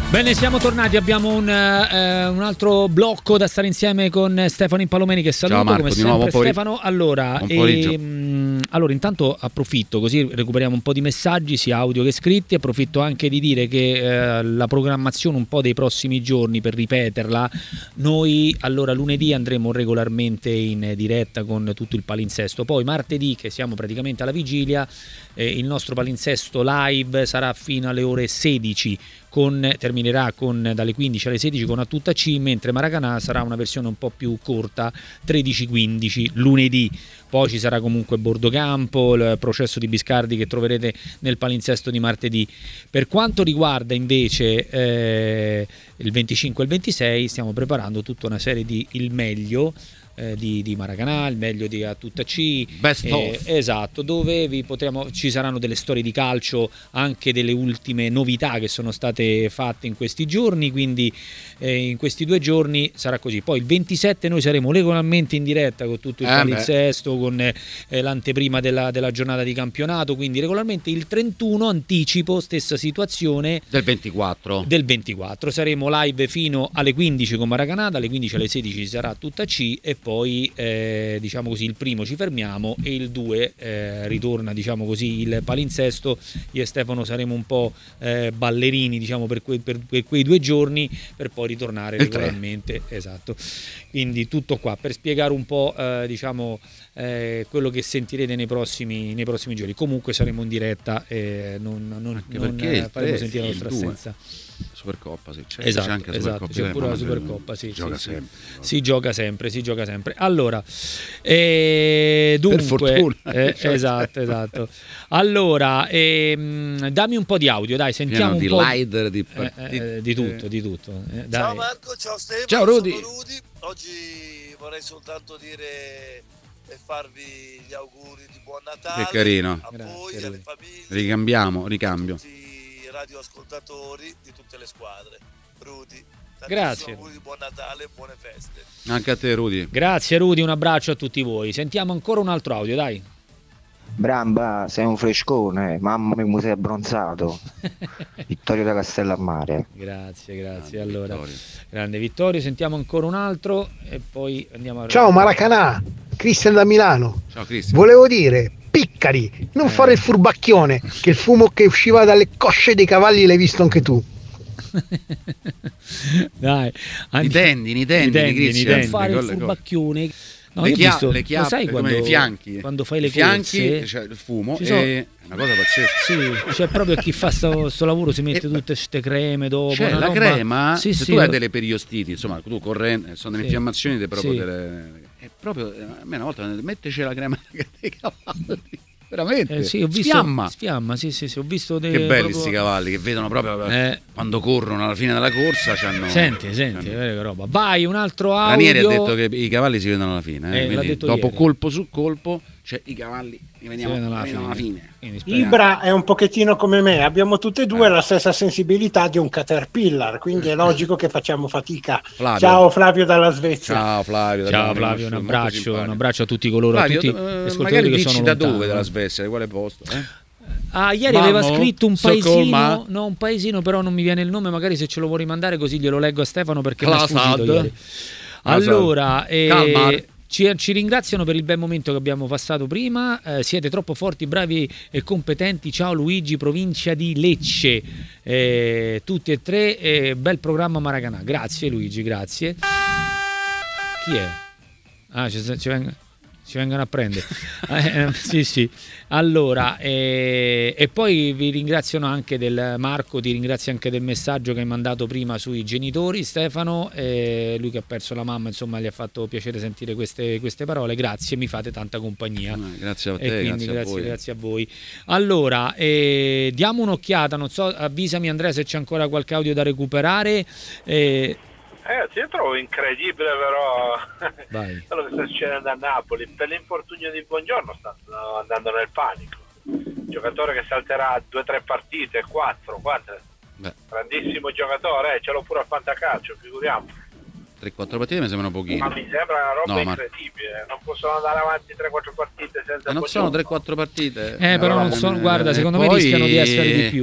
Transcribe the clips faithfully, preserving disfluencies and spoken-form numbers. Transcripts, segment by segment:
Bene, siamo tornati, abbiamo un, eh, un altro blocco da stare insieme con Stefano Impalomeni, che saluto. Ciao Marco, come sempre nuovo, Stefano. Allora, e, mh, allora, intanto approfitto, così recuperiamo un po' di messaggi, sia audio che scritti. Approfitto anche di dire che eh, la programmazione un po' dei prossimi giorni, per ripeterla, noi allora lunedì andremo regolarmente in diretta con tutto il palinsesto. Poi martedì, che siamo praticamente alla vigilia, eh, il nostro palinsesto live sarà fino alle ore sedici. Con, terminerà con, dalle quindici alle sedici con A Tutta C, mentre Maracanà sarà una versione un po' più corta, tredici quindici lunedì. Poi ci sarà comunque Bordocampo, il processo di Biscardi che troverete nel palinsesto di martedì. Per quanto riguarda invece eh, il venticinque e il ventisei, stiamo preparando tutta una serie di il meglio eh, di, di Maracanà, il meglio di A Tutta C, Best eh, of. esatto, dove vi potremo, ci saranno delle storie di calcio, anche delle ultime novità che sono state fatte in questi giorni, quindi eh, in questi due giorni sarà così. Poi il ventisette noi saremo regolarmente in diretta con tutto il eh palinsesto, con eh, l'anteprima della, della giornata di campionato, quindi regolarmente. Il trentuno anticipo, stessa situazione del ventiquattro del ventiquattro, saremo live fino alle quindici con Maracanà, dalle quindici alle sedici sarà Tutta C, e poi eh, diciamo così il primo ci fermiamo e il due eh, ritorna, diciamo così, il palinsesto. Io e Stefano saremo un po' eh, ballerini, diciamo, per, que- per, per quei due giorni, per poi ritornare il regolarmente tre. Esatto, quindi tutto qua per spiegare un po' eh, diciamo eh, quello che sentirete nei prossimi, nei prossimi giorni. Comunque saremo in diretta e non, non, non eh, faremo sentire la nostra assenza. Supercoppa, sì, c'è, esatto, c'è anche la esatto, Supercoppa, c'è pure la Supercoppa, Supercoppa, sì, gioca sì, sempre, sì. Si gioca sempre, si gioca sempre. Allora, eh, dunque, eh, esatto, esatto. Allora, ehm, dammi un po' di audio, dai, sentiamo Pieno un di po' leader, di, eh, di, eh, di tutto, di tutto. Eh, dai. Ciao Marco, ciao Stefano, ciao Rudy. sono Rudy. Oggi vorrei soltanto dire e farvi gli auguri di buon Natale. Che carino. A Grazie, voi, Rudy. alle famiglie. Ricambiamo, ricambio. A tutti i radioascoltatori di tutte le squadre. Rudy, grazie. Auguri di buon Natale e buone feste. Anche a te, Rudy. Grazie Rudy, un abbraccio a tutti voi. Sentiamo ancora un altro audio, dai. Bramba, sei un frescone, mamma mia, mi sei abbronzato. Vittorio da Castellammare. Grazie, grazie. Grande allora, Vittorio. grande Vittorio, sentiamo ancora un altro e poi andiamo a... Ciao Maracanà, Cristian da Milano. Ciao Cristian. Volevo dire, piccari, non Eh. fare il furbacchione, che il fumo che usciva dalle cosce dei cavalli l'hai visto anche tu. Dai, I tendini, i tendini, Cristian. non fare il Con le- furbacchione. No, le, io ho chia- visto, le chiappe, lo sai come quando, i fianchi, quando fai le I fianchi, corse, c'è il fumo, ci sono- è una cosa pazzesca. sì, c'è proprio chi fa sto, sto lavoro, si mette E- tutte queste creme dopo. C'è una la roba- crema, sì, se sì, tu hai lo- delle periostiti, insomma, tu corrente, sono delle Sì. infiammazioni de proprio Sì. delle, è proprio, a me una volta metteci la crema dei cavalli, veramente, eh, sì, ho visto, sfiamma. sfiamma, sì, sì, sì, ho visto dei, Che belli proprio- sti cavalli che vedono proprio Eh. quando corrono alla fine della corsa. C'hanno, Senti, senti, c'hanno- vedi che roba. Vai, un altro audio. Ranieri ha detto che i cavalli si vedono alla fine, eh, Eh, l'ha quindi detto dopo ieri. colpo su colpo, cioè i cavalli li Si vediamo, vedono alla li vediamo alla fine. fine. Quindi speriamo. Ibra è un pochettino come me, abbiamo tutte e due Eh. la stessa sensibilità di un caterpillar, quindi è logico che facciamo fatica. Flavio. Ciao Flavio dalla Svezia. Ciao Flavio, da Ciao dove Flavio, un molto abbraccio, simpatico. un abbraccio a tutti coloro, Flavio, a tutti eh, gli ascoltatori magari che dici sono da lontani, dove della eh. Svezia, di quale posto? Eh? Ah, ieri Malmo, aveva scritto un Stoccolma. paesino, no, un paesino, però non mi viene il nome, magari se ce lo vuoi rimandare così glielo leggo a Stefano perché mi è sfuggito Klasad. ieri. Allora, eh, Kalmar. ci, ci ringraziano per il bel momento che abbiamo passato prima, eh, siete troppo forti, bravi e competenti. Ciao Luigi, provincia di Lecce, eh, tutti e tre, eh, bel programma Maracanà. Grazie Luigi, grazie. Chi è? Ah, ci, ci vengono, ci vengono a prendere. Eh, eh, sì, sì. Allora, eh, e poi vi ringraziano anche del Marco, ti ringrazio anche del messaggio che hai mandato prima sui genitori, Stefano, eh, lui che ha perso la mamma, insomma, gli ha fatto piacere sentire queste, queste parole. Grazie, mi fate tanta compagnia. Eh, grazie a te, E quindi grazie, grazie, a voi. grazie a voi. Allora, eh, diamo un'occhiata, non so, avvisami Andrea se c'è ancora qualche audio da recuperare. Eh, Ragazzi, io trovo incredibile però vai. quello che sta succedendo a Napoli. Per l'infortunio di Buongiorno stanno andando nel panico. Giocatore che salterà due o tre partite, quattro, quattro. Beh, Grandissimo giocatore, eh, ce l'ho pure a fantacalcio, figuriamo. tre quattro partite mi sembrano pochine. Ma mi sembra una roba No, ma- incredibile. Non possono andare avanti tre quattro partite senza E non Buongiorno. sono tre quattro partite. Eh, però non Eh, sono, guarda, e secondo me poi- rischiano di essere di più.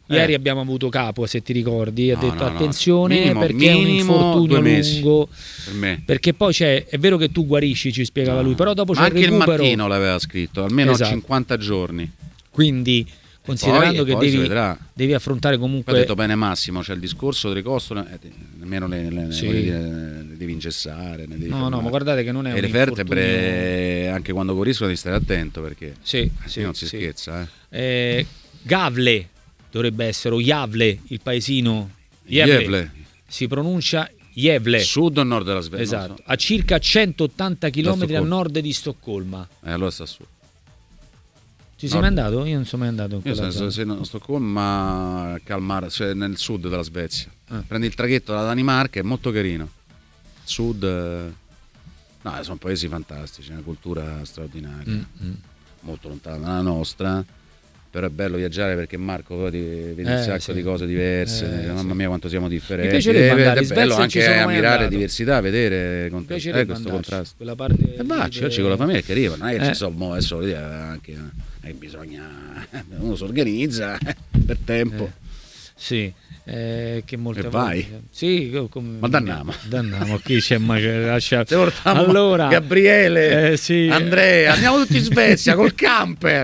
Ieri eh. abbiamo avuto Capo, se ti ricordi, ha no, detto no, attenzione no. Minimo, perché minimo è un infortunio lungo. Per me. Perché poi c'è, è vero che tu guarisci, ci spiegava no. lui, però dopo Ma c'è anche il recupero. il mattino l'aveva scritto, almeno esatto. cinquanta giorni. Quindi considerando poi, che devi, devi affrontare comunque. Poi ha detto bene Massimo, c'è cioè il discorso delle costole, eh, nemmeno le, le, sì. le, le, le devi ingessare. Ne devi no, fermare. no, ma guardate che non è e un le vertebre, anche quando guariscono, devi stare attento perché sì, sì, non si sì. scherza. Eh. Eh, Gavle dovrebbe essere, o Javle, il paesino. Javle. Javle. Si pronuncia Javle. Sud o nord della Svezia? Esatto, so. a circa centottanta chilometri a nord di Stoccolma. Eh, allora sta su. Ci sei mai andato? Io non sono mai andato in Io sono, sono, sono a Stoccolma, a Kalmar, cioè nel sud della Svezia. Ah. Prendi il traghetto dalla Danimarca, è molto carino. Sud, no, sono paesi fantastici, una cultura straordinaria, mm-hmm. molto lontana dalla nostra. Però è bello viaggiare perché Marco poi vedi eh, un sacco sì. di cose diverse, eh, mamma mia quanto siamo differenti. Mi piacerebbe andare, è bello anche ammirare andato. diversità, vedere con eh, questo contrasto. Quella parte e va, ci oggi con la famiglia che arriva, non è che eh. ci sono adesso anche eh, bisogna uno si organizza per tempo. Eh. Sì. Eh, che molte e vai sì, come, ma danniamo danniamo qui c'è ma c'è, lascia... allora Gabriele eh, sì. Andrea andiamo tutti in Svezia col camper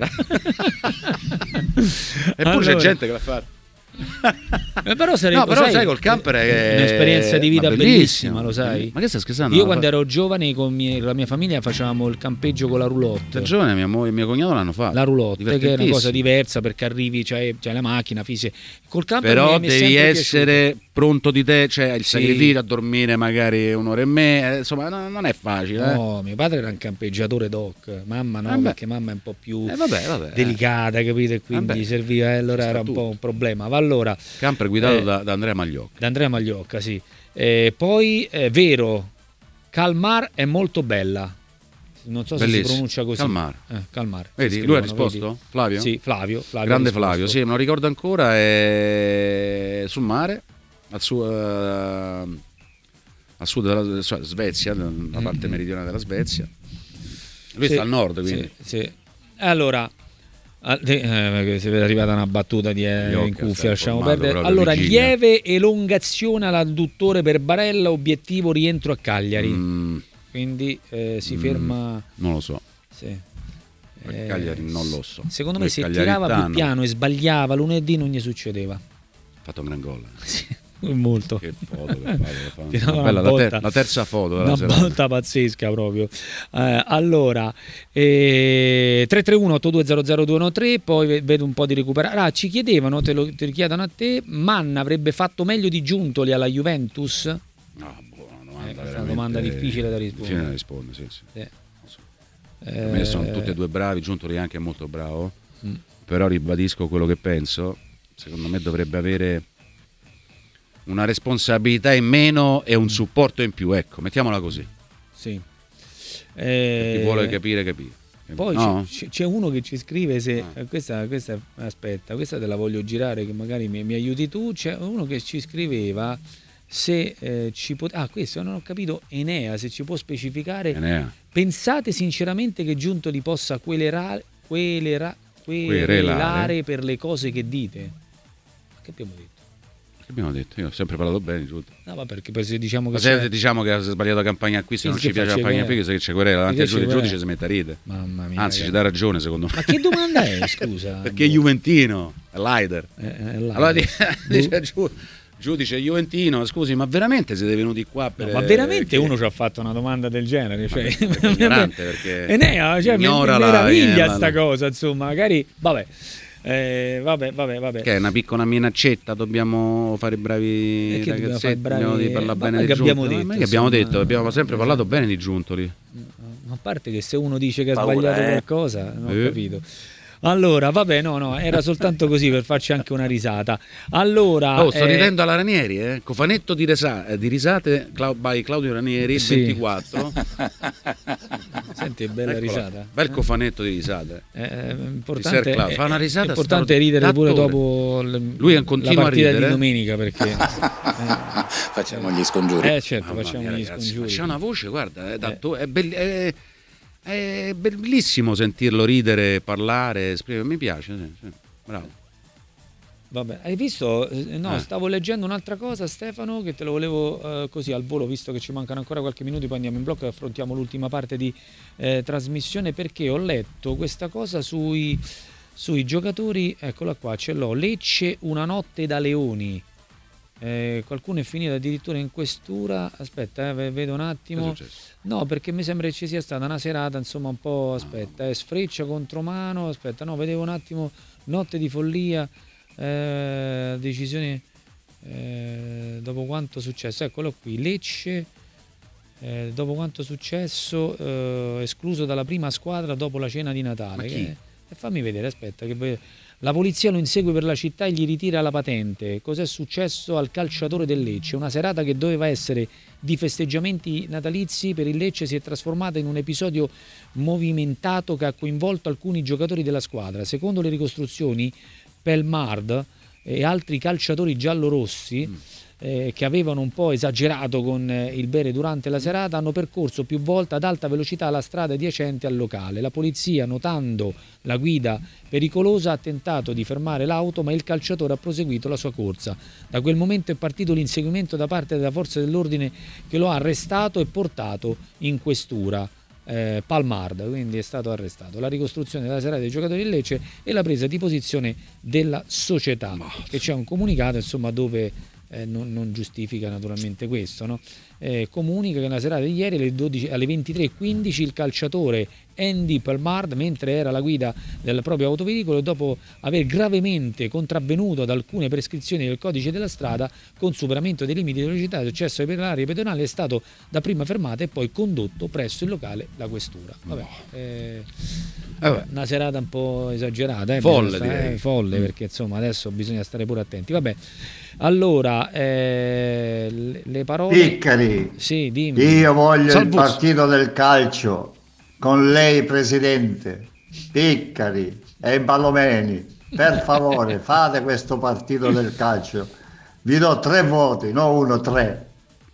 eppure allora. C'è gente che l'ha fatto eh, però, sarebbe, no, però sai, sai col camper è un'esperienza di vita bellissima, lo sai. Ma che stai scherzando? Io quando ero giovane con mie, la mia famiglia facevamo il campeggio con la roulotte. Da giovane mia moglie e mio cognato l'hanno fatto. La roulotte che è una cosa diversa perché arrivi, c'hai, c'hai la macchina fisica. Col camper però mi è, devi mi essere piaciuto. Pronto di te, cioè il sì. sacrificio a dormire magari un'ora e me, insomma no, non è facile. No, eh. mio padre era un campeggiatore doc, mamma no, vabbè. Perché mamma è un po' più eh, vabbè, vabbè, delicata, capite? Quindi vabbè. Serviva, eh, allora era un po' un problema. Ma allora camper guidato eh, da, da Andrea Magliocca. Da Andrea Magliocca, sì. Eh, poi è vero, Kalmar è molto bella. Non so bellissimo. Se si pronuncia così. Calmar. Eh, Calmar. Vedi, lui ha risposto? Vedi? Flavio? Sì, Flavio. Flavio Grande Flavio, sì, me lo ricordo ancora. È sul mare, al su, uh, a sud della cioè, Svezia, la mm-hmm. parte meridionale della Svezia. Lui sì, sta al nord, quindi. Sì, sì. Allora, eh, si è arrivata una battuta di eh, in cuffia, lasciamo perdere. Allora, Virginia. Lieve elongazione all'adduttore per Barella, obiettivo rientro a Cagliari. Mm. Quindi eh, si ferma. Mm, non lo so. Sì. Eh, Cagliari non lo so. Secondo me se tirava più piano e sbagliava lunedì non gli succedeva. Ha fatto un gran gol. Sì, molto. Che foto che fa, che fa. Bella, la, ter- la terza foto della una serata. Volta pazzesca proprio. Eh, allora eh, tre tre uno otto due zero zero due uno tre, poi vedo un po' di recuperare. Ah, ci chiedevano, te lo te richiedono a te, Manna avrebbe fatto meglio di Giuntoli alla Juventus? No. È una domanda difficile da rispondere. Difficile da rispondere, sì, sì. sì. So. Per me sono tutti e due bravi, Giuntoli anche è molto bravo, mm. però ribadisco quello che penso. Secondo me dovrebbe avere una responsabilità in meno e un supporto in più, ecco, mettiamola così. Sì. Eh... Chi vuole capire, capire. Poi no? c'è, c'è uno che ci scrive se no. questa, questa aspetta, questa te la voglio girare che magari mi, mi aiuti tu. C'è uno che ci scriveva se eh, ci pot- ah questo non ho capito, Enea, se ci può specificare. Enea. Pensate sinceramente che Giuntoli possa querelare, querelare, querelare per le cose che dite? Che abbiamo detto? Che abbiamo detto? Io ho sempre parlato bene, Giuntoli. No, ma perché se diciamo che, se diciamo che ha sbagliato la campagna qui, se non ci piace la campagna qui, che c'è querela davanti al giudice, giudice si mette a ridere. Mamma mia. Anzi, ragazzi. ci dà ragione secondo me. Ma che domanda è, scusa? Perché è Juventino, è Leider. Eh, è Leider. Allora dice giù. Giudice Juventino, scusi, ma veramente siete venuti qua per... No, ma veramente che... uno ci ha fatto una domanda del genere? Cioè, perché ignorante, perché Enea, cioè, mi la, meraviglia la, sta la... cosa, insomma, magari... Vabbè, eh, vabbè, vabbè, vabbè. Che è una piccola minaccetta, dobbiamo fare bravi e ragazzetti, bravi... dobbiamo di parlare bene di che abbiamo Giuntoli. detto, ma che abbiamo insomma, detto, abbiamo sempre parlato bene di Giuntoli. A parte che se uno dice che ha Paura, sbagliato eh? qualcosa, non ho eh. capito. Allora, vabbè, no, no, era soltanto così per farci anche una risata. Allora, oh, sto eh... ridendo alla Ranieri, eh? Cofanetto di, resa- di risate Cla- by Claudio Ranieri, sì. ventiquattro. Senti, bella Eccola. Risata. Bel cofanetto di risate. È importante, Clau- fa una risata è importante ridere pure dopo l- lui continua la partita a ridere. di domenica perché eh, facciamo gli scongiuri. Eh certo, Mamma facciamo mia, gli ragazzi, scongiuri. c'è una voce, guarda, è, datto, è, be- è, è bellissimo sentirlo ridere, parlare, esprimere. Mi piace, sì, sì. Bravo. Vabbè, hai visto? No, Eh. stavo leggendo un'altra cosa, Stefano, che te lo volevo eh, così al volo, visto che ci mancano ancora qualche minuto, poi andiamo in blocco e affrontiamo l'ultima parte di eh, trasmissione, perché ho letto questa cosa sui, sui giocatori, eccola qua, ce l'ho, Lecce una notte da leoni. Eh, qualcuno è finito addirittura in questura. Aspetta, eh, vedo un attimo. No, perché mi sembra che ci sia stata una serata, insomma, un po'. Aspetta, eh, Sfreccia contro Mano. Aspetta, no, vedevo un attimo. Notte di follia. Eh, decisioni. Eh, dopo quanto è successo? Eccolo qui. Lecce. Eh, dopo quanto è successo, eh, escluso dalla prima squadra dopo la cena di Natale. Ma chi? Che, eh, fammi vedere, aspetta, che la polizia lo insegue per la città e gli ritira la patente. Cos'è successo al calciatore del Lecce? Una serata che doveva essere di festeggiamenti natalizi per il Lecce si è trasformata in un episodio movimentato che ha coinvolto alcuni giocatori della squadra. Secondo le ricostruzioni, Pelmard e altri calciatori giallorossi mm. eh, che avevano un po' esagerato con eh, il bere durante la serata hanno percorso più volte ad alta velocità la strada adiacente al locale. La polizia, notando la guida pericolosa, ha tentato di fermare l'auto, ma il calciatore ha proseguito la sua corsa. Da quel momento è partito l'inseguimento da parte della forza dell'ordine che lo ha arrestato e portato in questura. Eh, Palmard, quindi è stato arrestato. La ricostruzione della serata dei giocatori del Lecce e la presa di posizione della società, che c'è un comunicato insomma dove eh, non, non giustifica naturalmente questo, no? Eh, comunica che nella serata di ieri alle, dodici, alle ventitré e quindici il calciatore Andy Pelmard, mentre era alla guida del proprio autoveicolo, dopo aver gravemente contravvenuto ad alcune prescrizioni del codice della strada con superamento dei limiti di velocità e accesso per l'area pedonale, è stato dapprima fermato e poi condotto presso il locale La Questura. Vabbè, eh, vabbè, una serata un po' esagerata, eh, folle, stare, eh, folle, perché insomma adesso bisogna stare pure attenti. Vabbè, allora eh, le, le parole. Piccari, sì, dimmi. Io voglio Salvus. Il partito del calcio con lei presidente, Piccari e Palomeni, per favore fate questo partito del calcio, vi do tre voti, no uno, tre.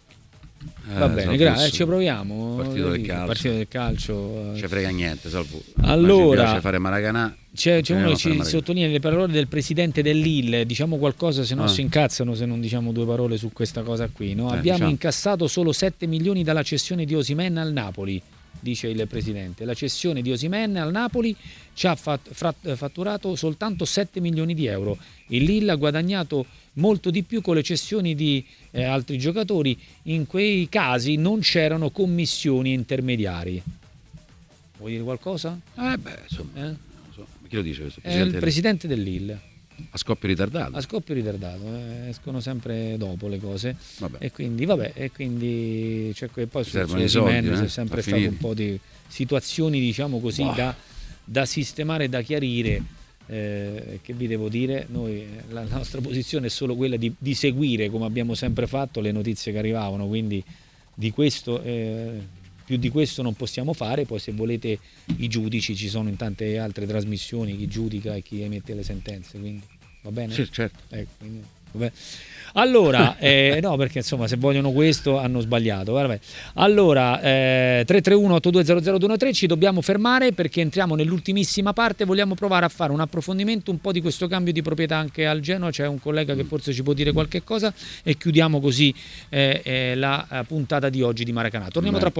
Eh, va bene, grazie, ci proviamo. Partito del calcio, partito del calcio. Ci frega niente, Salvo. Allora, ci piace fare Maracanã. C'è, c'è uno che ci sottolinea le parole del presidente dell'Ille. Diciamo qualcosa, se no ah. si incazzano se non diciamo due parole su questa cosa qui, no? eh, Abbiamo diciamo. incassato solo sette milioni dalla cessione di Osimhen al Napoli, dice il presidente. La cessione di Osimhen al Napoli ci ha fatturato soltanto sette milioni di euro. Il Lille ha guadagnato molto di più con le cessioni di eh, altri giocatori. In quei casi non c'erano commissioni intermediari. Vuoi dire qualcosa? Eh beh, insomma, eh? non so. Chi lo dice questo? È il presidente del Lille. A scoppio ritardato. A scoppio ritardato, eh, escono sempre dopo le cose. Vabbè. E quindi vabbè, e quindi cioè, poi su servono i soldi, eh? c'è sempre stato un po' di situazioni, diciamo così, wow. da, da sistemare, da chiarire. Eh, che vi devo dire, noi la nostra posizione è solo quella di, di seguire, come abbiamo sempre fatto, le notizie che arrivavano, quindi di questo eh, più di questo non possiamo fare. Poi se volete i giudici ci sono in tante altre trasmissioni, chi giudica e chi emette le sentenze, quindi va bene? Sì, certo. Ecco, quindi, vabbè. Allora, eh, no, perché insomma se vogliono questo hanno sbagliato. Vabbè. Allora, eh, tre tre uno otto due zero zero due uno tre, ci dobbiamo fermare perché entriamo nell'ultimissima parte. Vogliamo provare a fare un approfondimento un po' di questo cambio di proprietà anche al Genoa. C'è un collega che forse ci può dire qualche cosa e chiudiamo così eh, eh, la puntata di oggi di Maracanã. Torniamo tra poco.